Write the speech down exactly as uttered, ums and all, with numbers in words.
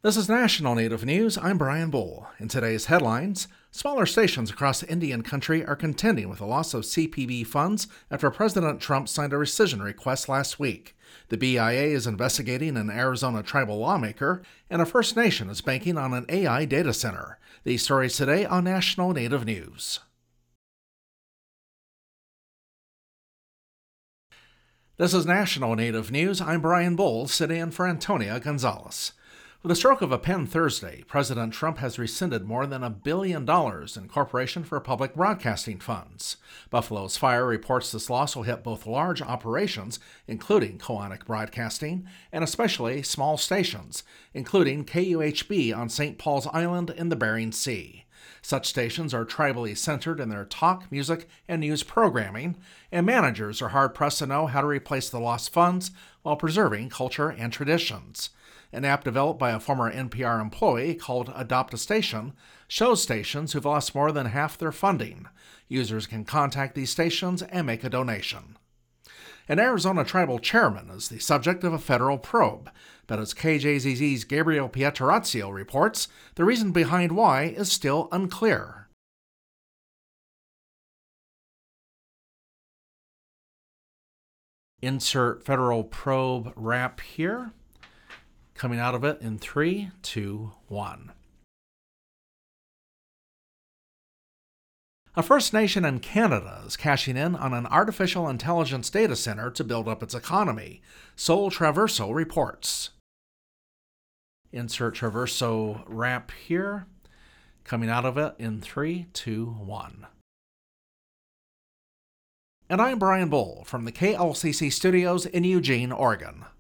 This is National Native News. I'm Brian Bull. In today's headlines, smaller stations across the Indian country are contending with the loss of C P B funds after President Trump signed a rescission request last week. The B I A is investigating an Arizona tribal lawmaker, and a First Nation is banking on an A I data center. These stories today on National Native News. This is National Native News. I'm Brian Bull, sitting in for Antonia Gonzalez. With a stroke of a pen Thursday, President Trump has rescinded more than a billion dollars in Corporation for Public Broadcasting funds. Buffalo's Fire reports this loss will hit both large operations, including Koahnic Broadcasting, and especially small stations, including K U H B on Saint Paul's Island in the Bering Sea. Such stations are tribally centered in their talk, music, and news programming, and managers are hard-pressed to know how to replace the lost funds while preserving culture and traditions. An app developed by a former N P R employee called Adopt a Station shows stations who've lost more than half their funding. Users can contact these stations and make a donation. An Arizona tribal chairman is the subject of a federal probe, but as K J Z Z's Gabriel Pietrorazio reports, the reason behind why is still unclear. Insert federal probe wrap here. Coming out of it in three, two, one. A First Nation in Canada is cashing in on an artificial intelligence data center to build up its economy, Sol Traverso reports. Insert Traverso wrap here. Coming out of it in three, two, one. And I'm Brian Bull from the K L C C studios in Eugene, Oregon.